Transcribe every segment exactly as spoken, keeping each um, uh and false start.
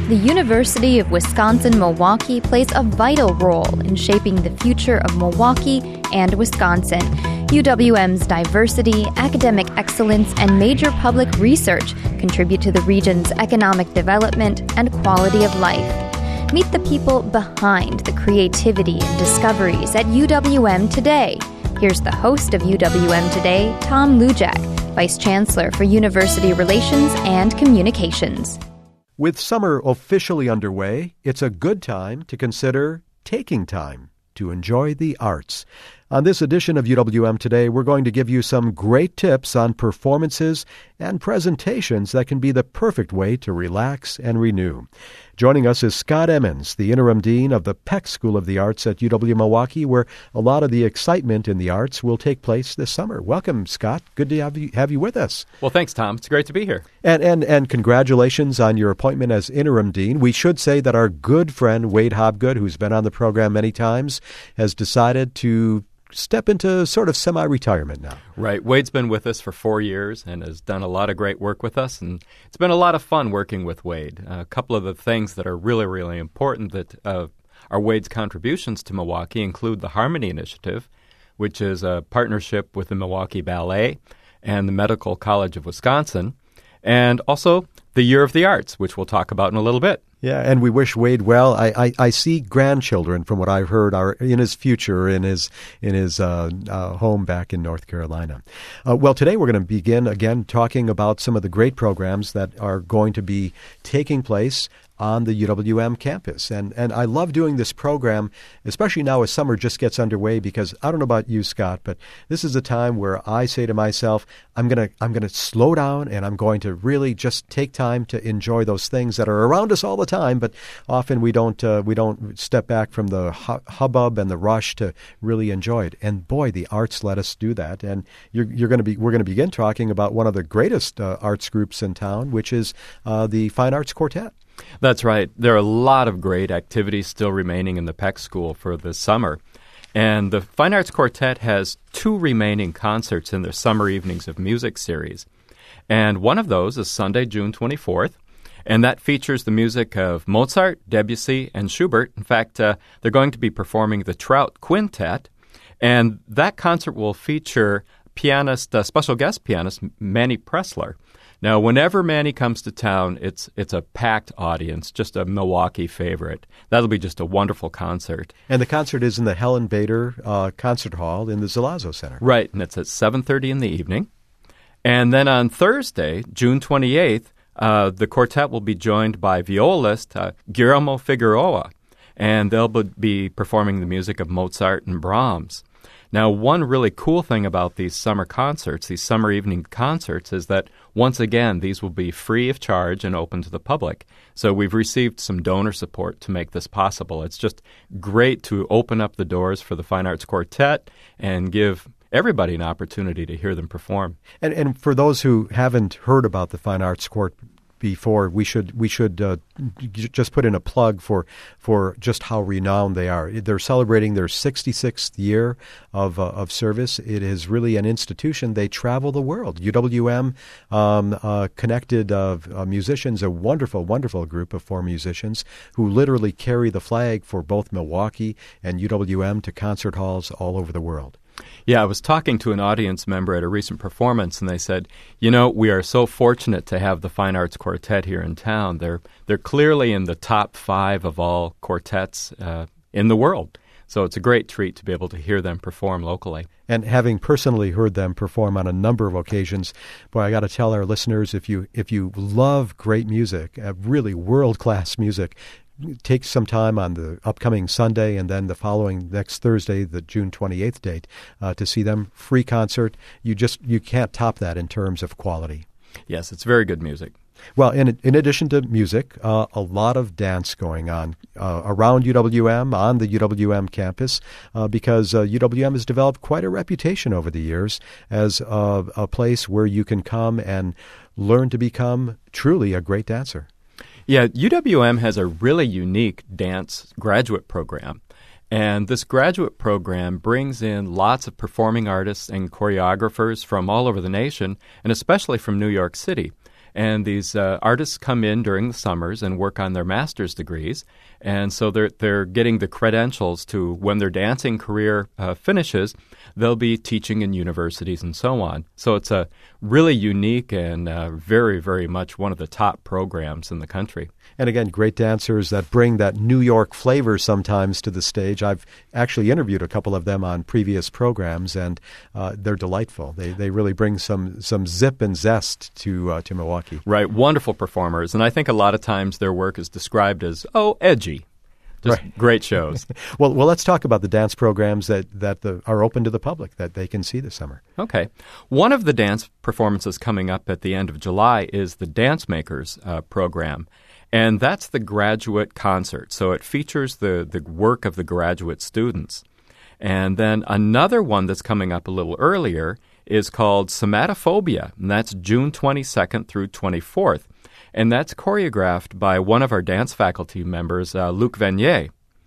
The University of Wisconsin-Milwaukee plays a vital role in shaping the future of Milwaukee and Wisconsin. U W M's diversity, academic excellence, and major public research contribute to the region's economic development and quality of life. Meet the people behind the creativity and discoveries at U W M today. Here's the host of U W M Today, Tom Lujack, Vice Chancellor for University Relations and Communications. With summer officially underway, it's a good time to consider taking time to enjoy the arts. On this edition of U W M Today, we're going to give you some great tips on performances and presentations that can be the perfect way to relax and renew. Joining us is Scott Emmons, the interim dean of the Peck School of the Arts at U W Milwaukee, where a lot of the excitement in the arts will take place this summer. Welcome, Scott. Good to have you, have you with us. Well, thanks, Tom. It's great to be here. And, and, and congratulations on your appointment as interim dean. We should say that our good friend Wade Hobgood, who's been on the program many times, has decided to step into sort of semi-retirement now. Right. Wade's been with us for four years and has done a lot of great work with us, and it's been a lot of fun working with Wade. Uh, a couple of the things that are really, really important that uh, are Wade's contributions to Milwaukee include the Harmony Initiative, which is a partnership with the Milwaukee Ballet and the Medical College of Wisconsin, and also the Year of the Arts, which we'll talk about in a little bit. Yeah, and we wish Wade well. I, I, I see grandchildren, from what I've heard, are in his future in his in his uh, uh, home back in North Carolina. Uh, well, today we're going to begin again talking about some of the great programs that are going to be taking place on the U W M campus. And and I love doing this program, especially now as summer just gets underway, because I don't know about you, Scott, but this is a time where I say to myself, I'm going to I'm going to slow down and I'm going to really just take time to enjoy those things that are around us all the time, but often we don't uh, we don't step back from the hu- hubbub and the rush to really enjoy it. And boy, the arts let us do that. And you're you're going to be we're going to begin talking about one of the greatest uh, arts groups in town, which is uh, the Fine Arts Quartet. That's right. There are a lot of great activities still remaining in the Peck School for this summer. And the Fine Arts Quartet has two remaining concerts in their Summer Evenings of Music series. And one of those is Sunday, June twenty-fourth, and that features the music of Mozart, Debussy, and Schubert. In fact, uh, they're going to be performing the Trout Quintet, and that concert will feature pianist, uh, special guest pianist Manny Pressler. Now, whenever Manny comes to town, it's it's a packed audience, just a Milwaukee favorite. That'll be just a wonderful concert. And the concert is in the Helen Bader uh, Concert Hall in the Zalazzo Center. Right, and it's at seven thirty in the evening. And then on Thursday, June twenty-eighth, uh, the quartet will be joined by violist uh, Guillermo Figueroa, and they'll be performing the music of Mozart and Brahms. Now, one really cool thing about these summer concerts, these summer evening concerts, is that, once again, these will be free of charge and open to the public. So we've received some donor support to make this possible. It's just great to open up the doors for the Fine Arts Quartet and give everybody an opportunity to hear them perform. And, and for those who haven't heard about the Fine Arts Quartet before, we should we should uh, j- just put in a plug for for just how renowned they are. They're celebrating their sixty-sixth year of uh, of service. It is really an institution. They travel the world. U W M um, uh, connected uh, uh, musicians, a wonderful, wonderful group of four musicians who literally carry the flag for both Milwaukee and U W M to concert halls all over the world. Yeah, I was talking to an audience member at a recent performance, and they said, you know, we are so fortunate to have the Fine Arts Quartet here in town. They're they're clearly in the top five of all quartets uh, in the world. So it's a great treat to be able to hear them perform locally. And having personally heard them perform on a number of occasions, boy, I got to tell our listeners, if you if you love great music, uh, really world-class music, take some time on the upcoming Sunday and then the following next Thursday, the June twenty-eighth date, uh, to see them. Free concert. You just you can't top that in terms of quality. Yes, it's very good music. Well, in in addition to music, uh, a lot of dance going on uh, around U W M, on the U W M campus, uh, because uh, U W M has developed quite a reputation over the years as a, a place where you can come and learn to become truly a great dancer. Yeah, U W M has a really unique dance graduate program. And this graduate program brings in lots of performing artists and choreographers from all over the nation, and especially from New York City. And these uh, artists come in during the summers and work on their master's degrees. And so they're, they're getting the credentials to, when their dancing career uh, finishes, they'll be teaching in universities and so on. So it's a really unique and uh, very, very much one of the top programs in the country. And again, great dancers that bring that New York flavor sometimes to the stage. I've actually interviewed a couple of them on previous programs, and uh, they're delightful. They they really bring some some zip and zest to uh, to Milwaukee. Right, wonderful performers. And I think a lot of times their work is described as, oh, edgy. Just right. Great shows. well, well, let's talk about the dance programs that, that the, are open to the public, that they can see this summer. Okay. One of the dance performances coming up at the end of July is the Dance Makers uh, program. And that's the graduate concert. So it features the, the work of the graduate students. And then another one that's coming up a little earlier is called Somatophobia, and that's June twenty-second through twenty-fourth. And that's choreographed by one of our dance faculty members, uh, Luc Vanier.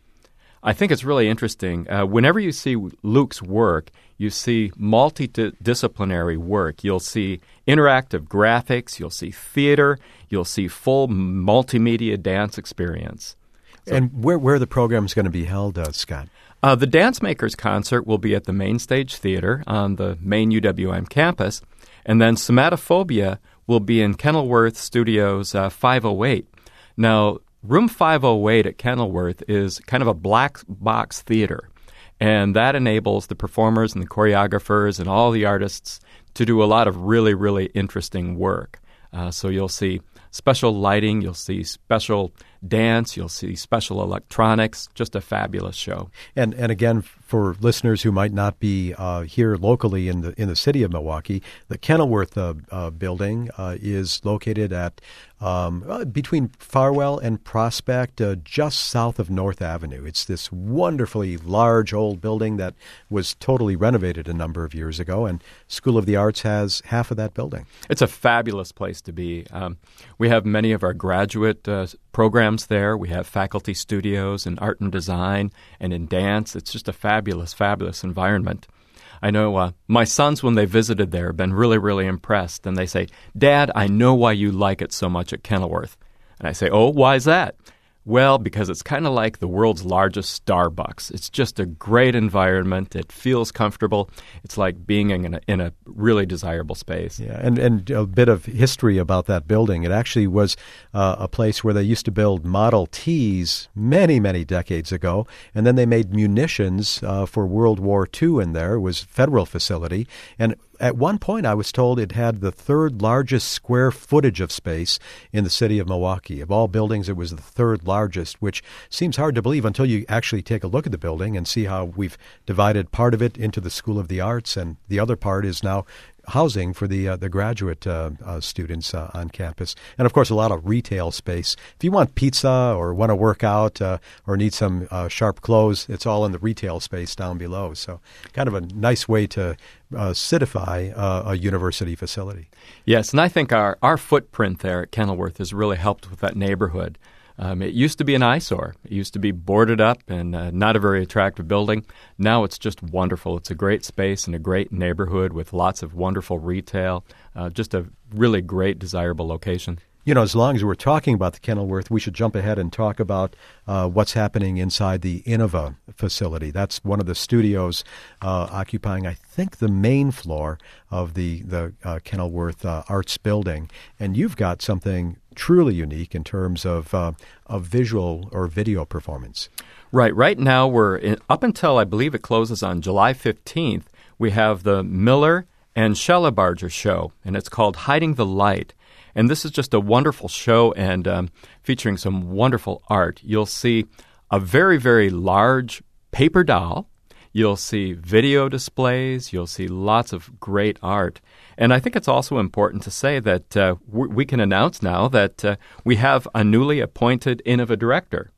I think it's really interesting. Uh, whenever you see Luc's work, you see multidisciplinary work. You'll see interactive graphics, you'll see theater, you'll see full multimedia dance experience. So, and where where are the programs going to be held, uh, Scott? Uh, the Dance Makers concert will be at the Main Stage Theater on the main U W M campus, and then Somatophobia will be in Kenilworth Studios uh, five oh eight. Now, Room five oh eight at Kenilworth is kind of a black box theater, and that enables the performers and the choreographers and all the artists to do a lot of really, really interesting work. Uh, so you'll see special lighting, you'll see special dance, you'll see special electronics, just a fabulous show. And and again, for listeners who might not be uh, here locally in the in the city of Milwaukee, the Kenilworth uh, uh, building uh, is located at um, uh, between Farwell and Prospect, uh, just south of North Avenue. It's this wonderfully large old building that was totally renovated a number of years ago, and School of the Arts has half of that building. It's a fabulous place to be. Um, we have many of our graduate uh, programs there. We have faculty studios in art and design and in dance. It's just a fabulous, fabulous environment. I know uh, my sons, when they visited there, have been really, really impressed. And they say, Dad, I know why you like it so much at Kenilworth. And I say, oh, why is that? Well, because it's kind of like the world's largest Starbucks. It's just a great environment. It feels comfortable. It's like being in a, in a really desirable space. Yeah, and, and a bit of history about that building. It actually was uh, a place where they used to build Model Ts many, many decades ago, and then they made munitions uh, for World War Two in there. It was a federal facility, and at one point, I was told it had the third largest square footage of space in the city of Milwaukee. Of all buildings, it was the third largest, which seems hard to believe until you actually take a look at the building and see how we've divided part of it into the School of the Arts, and the other part is now housing for the uh, the graduate uh, uh, students uh, on campus. And, of course, a lot of retail space. If you want pizza or want to work out uh, or need some uh, sharp clothes, it's all in the retail space down below. So kind of a nice way to uh, citify uh, a university facility. Yes, and I think our, our footprint there at Kenilworth has really helped with that neighborhood. Um, it used to be an eyesore. It used to be boarded up and uh, not a very attractive building. Now it's just wonderful. It's a great space and a great neighborhood with lots of wonderful retail, uh, just a really great, desirable location. You know, as long as we're talking about the Kenilworth, we should jump ahead and talk about uh, what's happening inside the Innova facility. That's one of the studios uh, occupying, I think, the main floor of the, the uh, Kenilworth uh, Arts Building. And you've got something truly unique in terms of uh, of visual or video performance. Right. Right now, we're in, up until I believe it closes on July fifteenth, we have the Miller and Shellabarger show, and it's called Hiding the Light. And this is just a wonderful show and um, featuring some wonderful art. You'll see a very, very large paper doll. You'll see video displays. You'll see lots of great art. And I think it's also important to say that uh, w- we can announce now that uh, we have a newly appointed Innova director.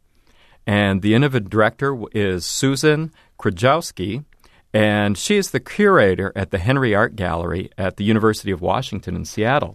And the Innova director is Susan Krajewski, and she is the curator at the Henry Art Gallery at the University of Washington in Seattle.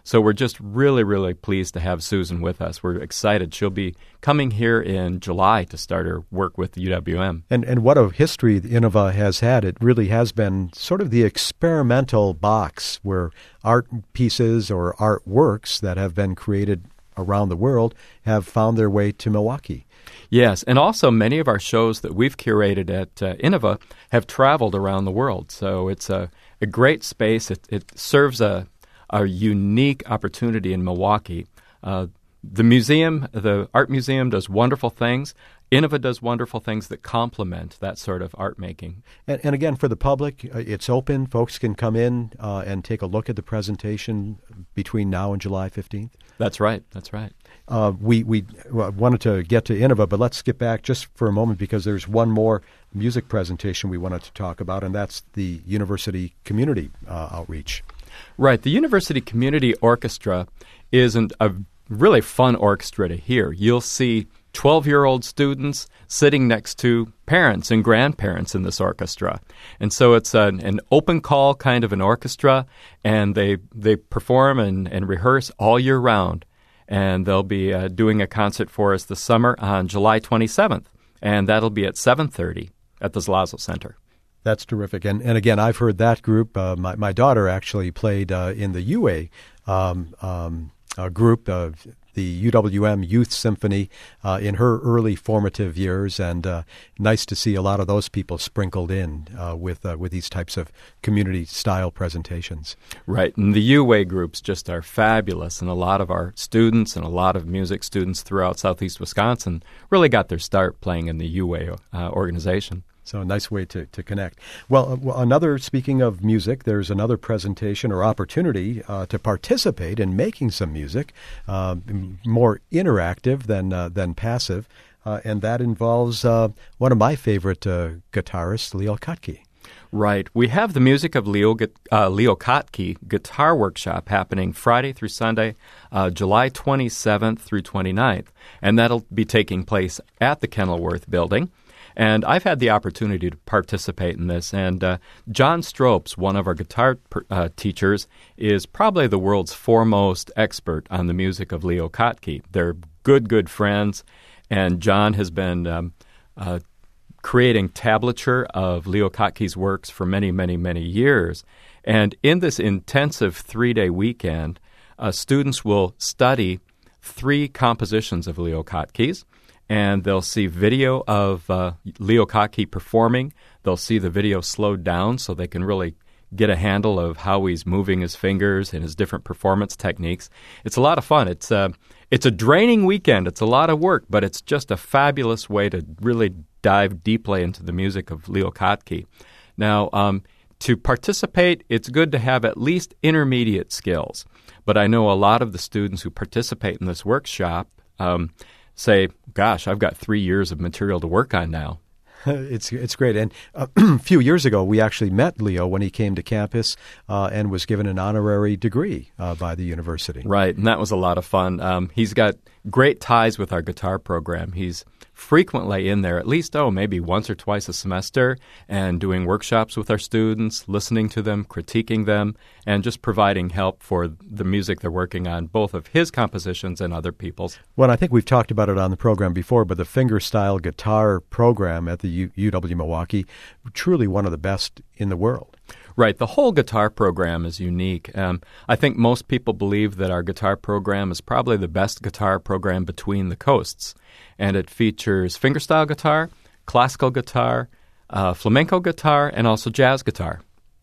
So we're just really, really pleased to have Susan with us. We're excited. She'll be coming here in July to start her work with U W M. And and what a history Innova has had. It really has been sort of the experimental box where art pieces or artworks that have been created around the world have found their way to Milwaukee. Yes, and also many of our shows that we've curated at uh, Innova have traveled around the world. So it's a, a great space. It, it serves a, a unique opportunity in Milwaukee. Uh, the museum, the art museum, does wonderful things. Innova does wonderful things that complement that sort of art making. And, and again, for the public, uh, it's open. Folks can come in uh, and take a look at the presentation between now and July fifteenth. That's right. That's right. Uh, we we wanted to get to Innova, but let's skip back just for a moment because there's one more music presentation we wanted to talk about, and that's the University Community uh, Outreach. Right. The University Community Orchestra is an, a really fun orchestra to hear. You'll see twelve-year-old students sitting next to parents and grandparents in this orchestra. And so it's an, an open call kind of an orchestra, and they they perform and, and rehearse all year round. And they'll be uh, doing a concert for us this summer on July twenty-seventh, and that'll be at seven thirty at the Zlazo Center. That's terrific. And and again, I've heard that group. Uh, my, my daughter actually played uh, in the U A um, um, uh, group, uh, the U W M Youth Symphony, uh, in her early formative years, and uh, nice to see a lot of those people sprinkled in uh, with uh, with these types of community-style presentations. Right, and the U A groups just are fabulous, and a lot of our students and a lot of music students throughout southeast Wisconsin really got their start playing in the U A uh, organization. So a nice way to, to connect. Well, uh, another, speaking of music, there's another presentation or opportunity uh, to participate in making some music, uh, more interactive than uh, than passive, uh, and that involves uh, one of my favorite uh, guitarists, Leo Kottke. Right. We have the Music of Leo, uh, Leo Kottke guitar workshop happening Friday through Sunday, uh, July twenty-seventh through twenty-ninth, and that'll be taking place at the Kenilworth Building. And I've had the opportunity to participate in this. And uh, John Stropes, one of our guitar per, uh, teachers, is probably the world's foremost expert on the music of Leo Kottke. They're good, good friends. And John has been um, uh, creating tablature of Leo Kottke's works for many, many, many years. And in this intensive three-day weekend, uh, students will study three compositions of Leo Kottke's. And they'll see video of uh, Leo Kottke performing. They'll see the video slowed down so they can really get a handle of how he's moving his fingers and his different performance techniques. It's a lot of fun. It's a, it's a draining weekend. It's a lot of work, but it's just a fabulous way to really dive deeply into the music of Leo Kottke. Now, um, to participate, it's good to have at least intermediate skills. But I know a lot of the students who participate in this workshop um, say, gosh, I've got three years of material to work on now. It's it's great. And uh, a few years ago, we actually met Leo when he came to campus uh, and was given an honorary degree uh, by the university. Right, and that was a lot of fun. Um, he's got great ties with our guitar program. He's frequently in there, at least, oh, maybe once or twice a semester, and doing workshops with our students, listening to them, critiquing them, and just providing help for the music they're working on, both of his compositions and other people's. Well, I think we've talked about it on the program before, but the fingerstyle guitar program at the U- UW Milwaukee, truly one of the best in the world. Right. The whole guitar program is unique. Um, I think most people believe that our guitar program is probably the best guitar program between the coasts. And it features fingerstyle guitar, classical guitar, uh, flamenco guitar, and also jazz guitar.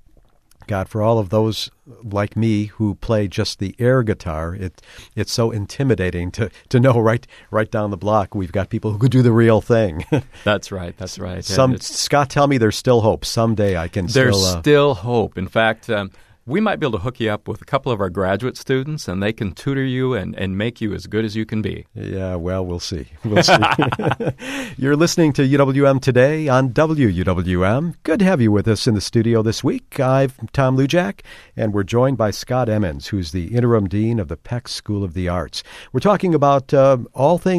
God, for all of those like me who play just the air guitar, it it's so intimidating to, to know right right down the block we've got people who could do the real thing. That's right. That's right. Some Scott, tell me there's still hope. Someday I can there's still... There's uh, still hope. In fact, um, we might be able to hook you up with a couple of our graduate students, and they can tutor you and, and make you as good as you can be. Yeah, well, we'll see. We'll see. You're listening to U W M Today on W U W M. Good to have you with us in the studio this week. I'm Tom Lujack, and we're joined by Scott Emmons, who's the interim dean of the Peck School of the Arts. We're talking about uh, all things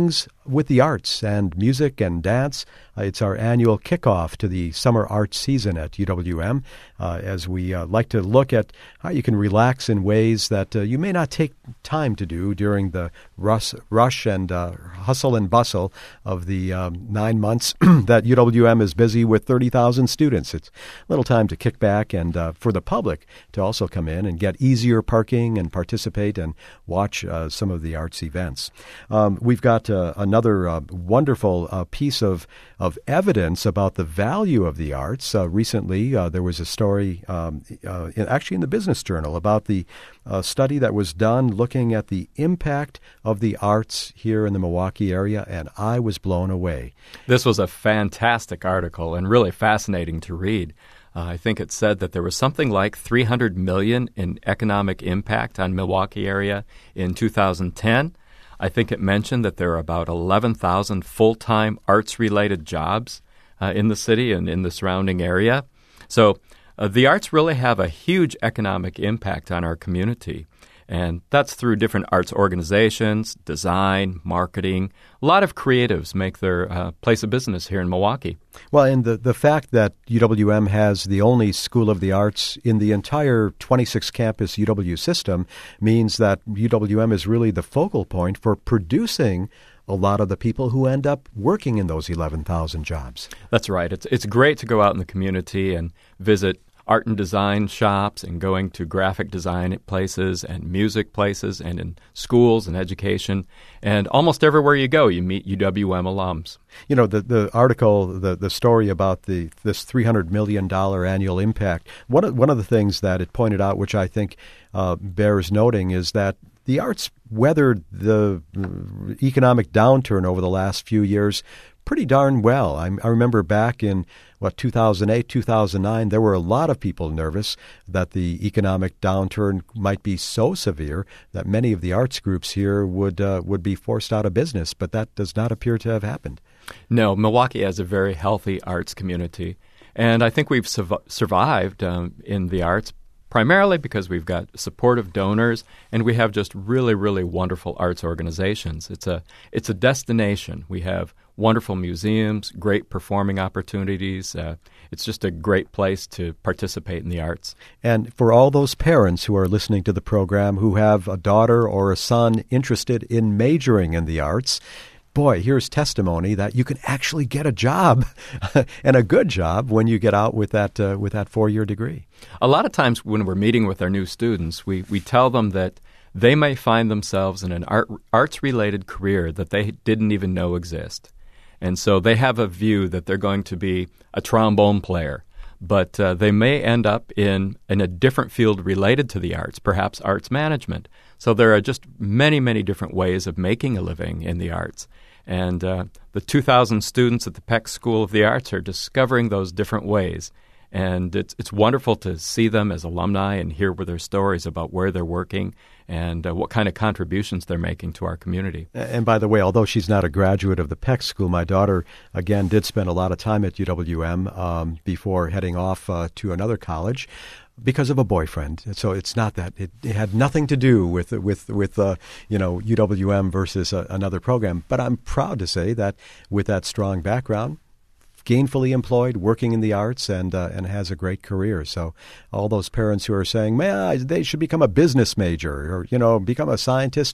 with the arts and music and dance. Uh, it's our annual kickoff to the summer arts season at U W M, uh, as we uh, like to look at how you can relax in ways that uh, you may not take time to do during the rush, rush and uh, hustle and bustle of the um, nine months that U W M is busy with thirty thousand students. It's a little time to kick back and uh, for the public to also come in and get easier parking and participate and watch uh, some of the arts events. Um, we've got uh, another uh, wonderful uh, piece of, of evidence about the value of the arts. Uh, recently, uh, there was a story um, uh, in, actually in the Business Journal about the uh, study that was done looking at the impact of the arts here in the Milwaukee area, and I was blown away. This was a fantastic article and really fascinating to read. Uh, I think it said that there was something like three hundred million dollars in economic impact on Milwaukee area in two thousand ten. I think it mentioned that there are about eleven thousand full-time arts-related jobs uh, in the city and in the surrounding area. So uh, the arts really have a huge economic impact on our community. And that's through different arts organizations, design, marketing. A lot of creatives make their uh, place of business here in Milwaukee. Well, and the, the fact that U W M has the only School of the Arts in the entire twenty-six campus U W system means that U W M is really the focal point for producing a lot of the people who end up working in those eleven thousand jobs. That's right. It's, it's great to go out in the community and visit art and design shops and going to graphic design places and music places and in schools and education. And almost everywhere you go, you meet U W M alums. You know, the, the article, the, the story about the this three hundred million dollars annual impact, one of, one of the things that it pointed out, which I think uh, bears noting, is that the arts weathered the economic downturn over the last few years pretty darn well. I, I remember back in, what, two thousand eight, two thousand nine, there were a lot of people nervous that the economic downturn might be so severe that many of the arts groups here would uh, would be forced out of business, but that does not appear to have happened. No, Milwaukee has a very healthy arts community, and I think we've su- survived um, in the arts primarily because we've got supportive donors and we have just really, really wonderful arts organizations. It's a it's a destination. We have wonderful museums, great performing opportunities. Uh, it's just a great place to participate in the arts. And for all those parents who are listening to the program who have a daughter or a son interested in majoring in the arts, boy, here's testimony that you can actually get a job and a good job when you get out with that uh, with that four-year degree. A lot of times when we're meeting with our new students, we, we tell them that they may find themselves in an art, arts-related career that they didn't even know exist. And so they have a view that they're going to be a trombone player, but uh, they may end up in, in a different field related to the arts, perhaps arts management. So there are just many, many different ways of making a living in the arts. And uh, the two thousand students at the Peck School of the Arts are discovering those different ways. And it's it's wonderful to see them as alumni and hear their stories about where they're working and uh, what kind of contributions they're making to our community. And by the way, although she's not a graduate of the Peck School, my daughter, again, did spend a lot of time at U W M um, before heading off uh, to another college because of a boyfriend. So it's not that. It, it had nothing to do with, with, with uh, you know, U W M versus uh, another program. But I'm proud to say that with that strong background, gainfully employed, working in the arts, and uh, and has a great career. So all those parents who are saying, man, they should become a business major or, you know, become a scientist,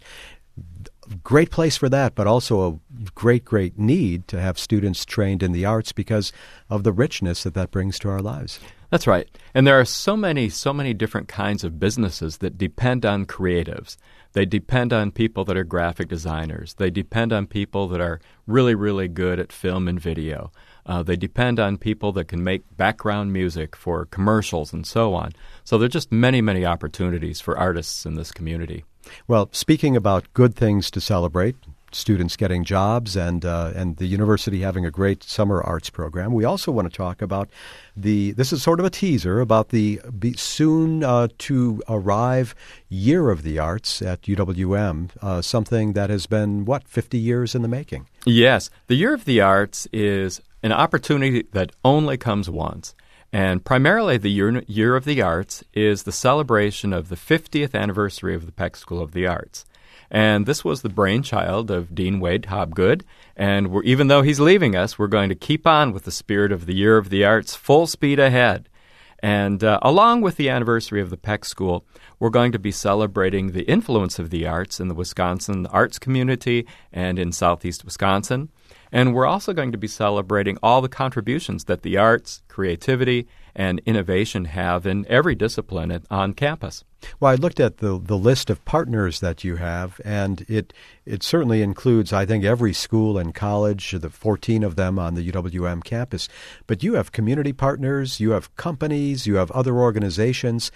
great place for that, but also a great, great need to have students trained in the arts because of the richness that that brings to our lives. That's right. And there are so many, so many different kinds of businesses that depend on creatives. They depend on people that are graphic designers. They depend on people that are really, really good at film and video. Uh, they depend on people that can make background music for commercials and so on. So there are just many, many opportunities for artists in this community. Well, speaking about good things to celebrate, students getting jobs and uh, and the university having a great summer arts program, we also want to talk about the, this is sort of a teaser, about the soon uh, to arrive Year of the Arts at U W M, uh, something that has been, what, fifty years in the making? Yes. The Year of the Arts is an opportunity that only comes once. And primarily the Year, Year of the Arts is the celebration of the fiftieth anniversary of the Peck School of the Arts. And this was the brainchild of Dean Wade Hobgood. And we're, even though he's leaving us, we're going to keep on with the spirit of the Year of the Arts, full speed ahead. And uh, along with the anniversary of the Peck School, we're going to be celebrating the influence of the arts in the Wisconsin arts community and in southeast Wisconsin. And we're also going to be celebrating all the contributions that the arts, creativity, and innovation have in every discipline at, on campus. Well, I looked at the the list of partners that you have, and it it certainly includes, I think, every school and college, the fourteen of them on the U W M campus. But you have community partners, you have companies, you have other organizations,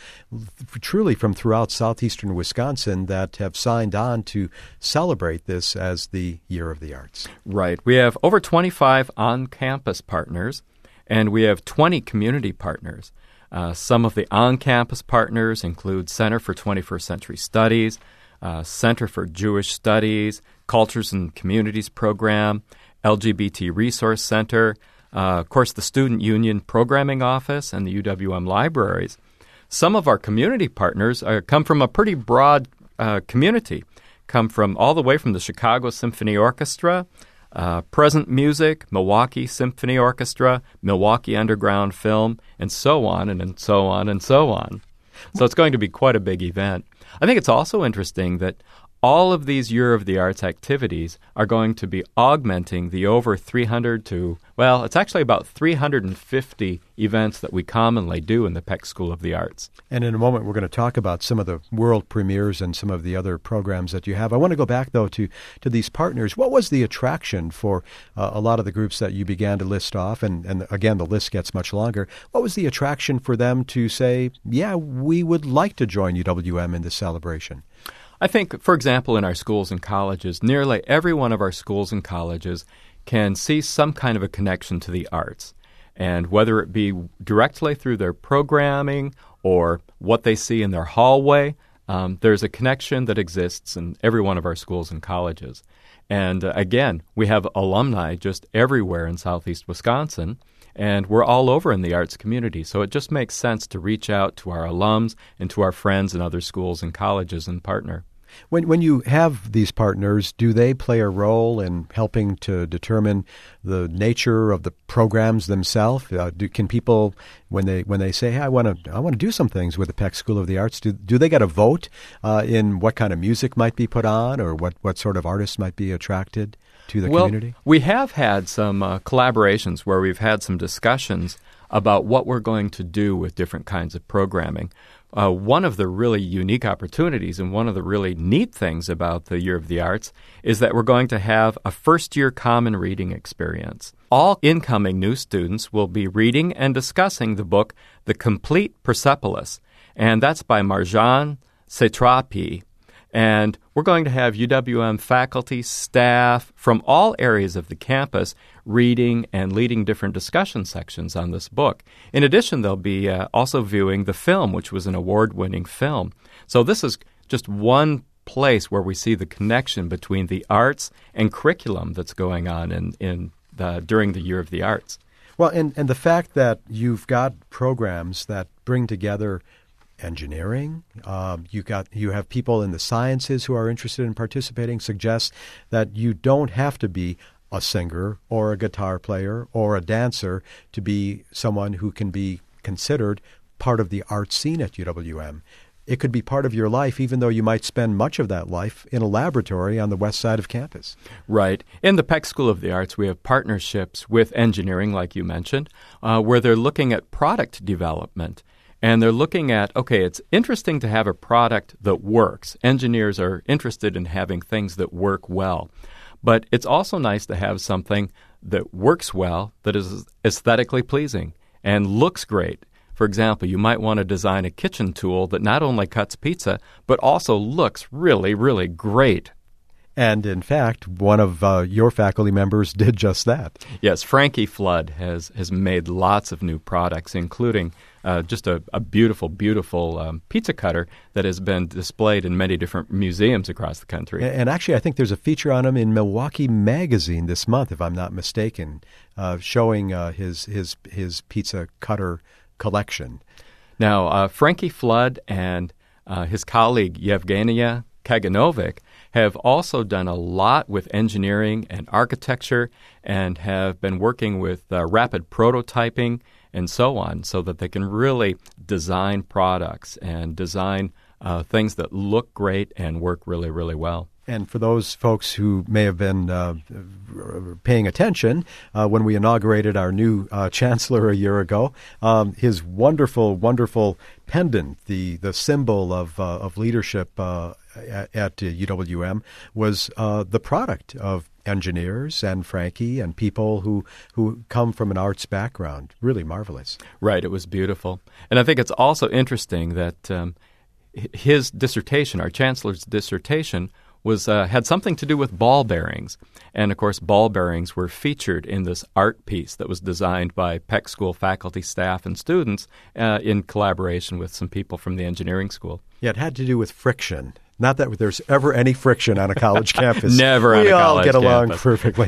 truly from throughout southeastern Wisconsin that have signed on to celebrate this as the Year of the Arts. Right. We have over twenty-five on-campus partners, and we have twenty community partners. Uh, some of the on-campus partners include Center for twenty-first Century Studies, uh, Center for Jewish Studies, Cultures and Communities Program, L G B T Resource Center, uh, of course, the Student Union Programming Office, and the U W M Libraries. Some of our community partners are, come from a pretty broad uh, community, come from all the way from the Chicago Symphony Orchestra, Uh, Present Music, Milwaukee Symphony Orchestra, Milwaukee Underground Film, and so on and, and so on and so on. So it's going to be quite a big event. I think it's also interesting that all of these Year of the Arts activities are going to be augmenting the over three hundred to, well, it's actually about three hundred fifty events that we commonly do in the Peck School of the Arts. And in a moment, we're going to talk about some of the world premieres and some of the other programs that you have. I want to go back, though, to, to these partners. What was the attraction for uh, a lot of the groups that you began to list off? And, and again, the list gets much longer. What was the attraction for them to say, yeah, we would like to join U W M in this celebration? I think, for example, in our schools and colleges, nearly every one of our schools and colleges can see some kind of a connection to the arts. And whether it be directly through their programming or what they see in their hallway, um, there's a connection that exists in every one of our schools and colleges. And uh, again, we have alumni just everywhere in southeast Wisconsin, and we're all over in the arts community. So it just makes sense to reach out to our alums and to our friends in other schools and colleges and partner. When when you have these partners, do they play a role in helping to determine the nature of the programs themselves? Uh, do, can people, when they when they say, "Hey, I want to I want to do some things with the Peck School of the Arts," do do they get a vote uh, in what kind of music might be put on, or what, what sort of artists might be attracted to the well, community? We have had some uh, collaborations where we've had some discussions about what we're going to do with different kinds of programming. Uh, one of the really unique opportunities and one of the really neat things about the Year of the Arts is that we're going to have a first-year common reading experience. All incoming new students will be reading and discussing the book The Complete Persepolis, and that's by Marjane Satrapi. And we're going to have U W M faculty, staff from all areas of the campus reading and leading different discussion sections on this book. In addition, they'll be uh, also viewing the film, which was an award-winning film. So this is just one place where we see the connection between the arts and curriculum that's going on in, in the, during the Year of the Arts. Well, and, and the fact that you've got programs that bring together engineering, um, you got you have people in the sciences who are interested in participating, suggests that you don't have to be a singer or a guitar player or a dancer to be someone who can be considered part of the art scene at U W M. It could be part of your life, even though you might spend much of that life in a laboratory on the west side of campus. Right. In the Peck School of the Arts, we have partnerships with engineering, like you mentioned, uh, where they're looking at product development. And they're looking at, okay, it's interesting to have a product that works. Engineers are interested in having things that work well. But it's also nice to have something that works well, that is aesthetically pleasing and looks great. For example, you might want to design a kitchen tool that not only cuts pizza, but also looks really, really great. And in fact, one of uh, your faculty members did just that. Yes, Frankie Flood has, has made lots of new products, including uh, just a, a beautiful, beautiful um, pizza cutter that has been displayed in many different museums across the country. And, and actually, I think there's a feature on him in Milwaukee Magazine this month, if I'm not mistaken, uh, showing uh, his, his, his pizza cutter collection. Now, uh, Frankie Flood and uh, his colleague Yevgenia Kaganovic have also done a lot with engineering and architecture and have been working with uh, rapid prototyping and so on so that they can really design products and design uh, things that look great and work really, really well. And for those folks who may have been uh, paying attention, uh, when we inaugurated our new uh, chancellor a year ago, um, his wonderful, wonderful pendant, the the symbol of uh, of leadership uh, at, at U W M, was uh, the product of engineers and Frankie and people who who come from an arts background. Really marvelous. Right. It was beautiful. And I think it's also interesting that um, his dissertation, our chancellor's dissertation, was uh, had something to do with ball bearings. And, of course, ball bearings were featured in this art piece that was designed by Peck School faculty, staff, and students uh, in collaboration with some people from the engineering school. Yeah, it had to do with friction. Not that there's ever any friction on a college campus. Never on we a college campus. We all get along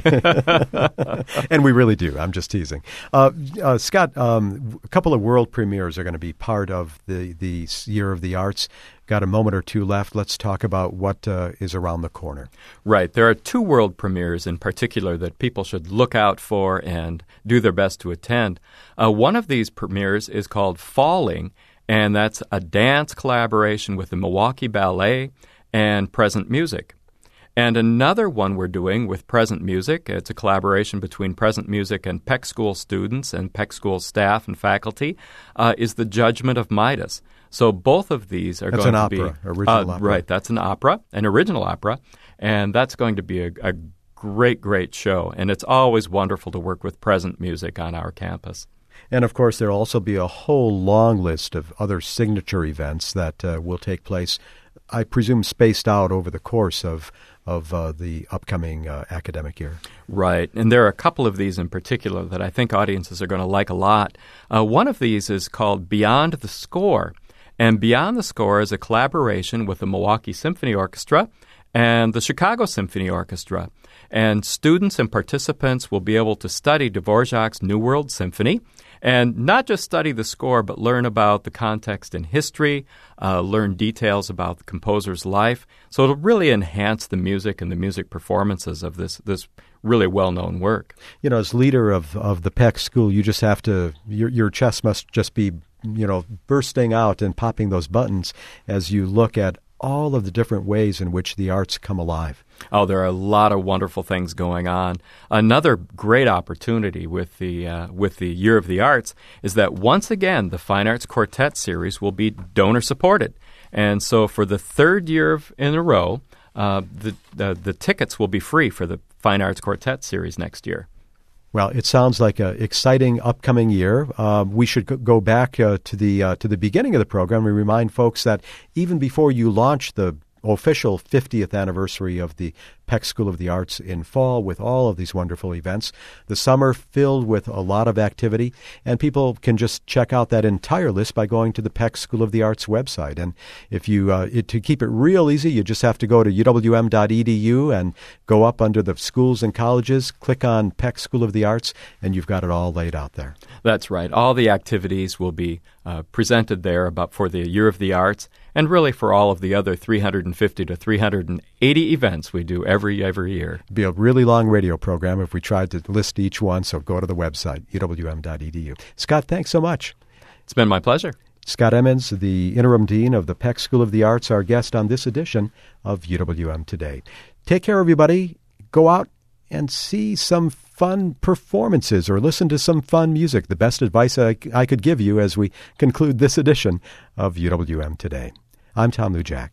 campus. perfectly. And we really do. I'm just teasing. Uh, uh, Scott, um, a couple of world premieres are going to be part of the, the Year of the Arts. Got a moment or two left. Let's talk about what uh, is around the corner. Right. There are two world premieres in particular that people should look out for and do their best to attend. Uh, one of these premieres is called Falling, and that's a dance collaboration with the Milwaukee Ballet and Present Music. And another one we're doing with Present Music, it's a collaboration between Present Music and Peck School students and Peck School staff and faculty, uh, is The Judgment of Midas. So both of these are that's going an to opera, be original uh, opera. Right, that's an opera, an original opera, and that's going to be a, a great, great show. And it's always wonderful to work with Present Music on our campus. And, of course, there will also be a whole long list of other signature events that uh, will take place, I presume, spaced out over the course of of uh, the upcoming uh, academic year. Right. And there are a couple of these in particular that I think audiences are going to like a lot. Uh, one of these is called Beyond the Score. And Beyond the Score is a collaboration with the Milwaukee Symphony Orchestra and the Chicago Symphony Orchestra. And students and participants will be able to study Dvorak's New World Symphony and not just study the score, but learn about the context and history, uh, learn details about the composer's life. So it'll really enhance the music and the music performances of this this really well-known work. You know, as leader of, of the Peck School, you just have to, your, your chest must just be, you know, bursting out and popping those buttons as you look at all of the different ways in which the arts come alive. Oh, there are a lot of wonderful things going on. Another great opportunity with the uh, with the Year of the Arts is that once again the Fine Arts Quartet series will be donor supported, and so for the third year of, in a row, uh, the, the the tickets will be free for the Fine Arts Quartet series next year. Well, it sounds like an exciting upcoming year. Uh, we should go back uh, to the uh, to the beginning of the program and remind folks that even before you launch the official fiftieth anniversary of the Peck School of the Arts in fall with all of these wonderful events, the summer filled with a lot of activity, and people can just check out that entire list by going to the Peck School of the Arts website. And if you uh, it, to keep it real easy, you just have to go to u w m dot e d u and go up under the schools and colleges, click on Peck School of the Arts, and you've got it all laid out there. That's right. All the activities will be uh, presented there about for the Year of the Arts, and really for all of the other three hundred fifty to three hundred eighty events we do every every year. It'd be a really long radio program if we tried to list each one, so go to the website, u w m dot e d u. Scott, thanks so much. It's been my pleasure. Scott Emmons, the Interim Dean of the Peck School of the Arts, our guest on this edition of U W M Today. Take care, everybody. Go out and see some fun performances or listen to some fun music. The best advice I, I could give you as we conclude this edition of U W M Today. I'm Tom Lujack.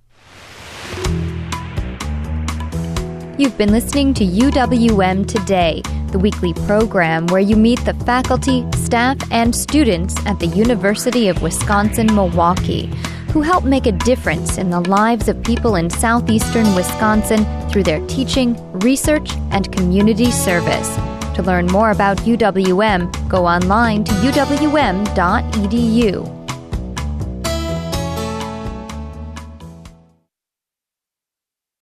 You've been listening to U W M Today, the weekly program where you meet the faculty, staff, and students at the University of Wisconsin-Milwaukee, who help make a difference in the lives of people in southeastern Wisconsin through their teaching, research, and community service. To learn more about U W M, go online to u w m dot e d u.